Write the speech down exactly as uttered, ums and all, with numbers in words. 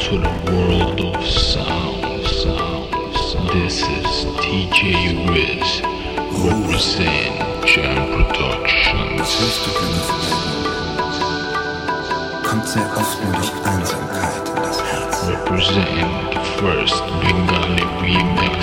to the world of sound, sound, sound. This is T J Riz, represent Jam Productions. Das höchste kommt sehr oft nur durch Einsamkeit in das Herz. Represent the first Bengali remix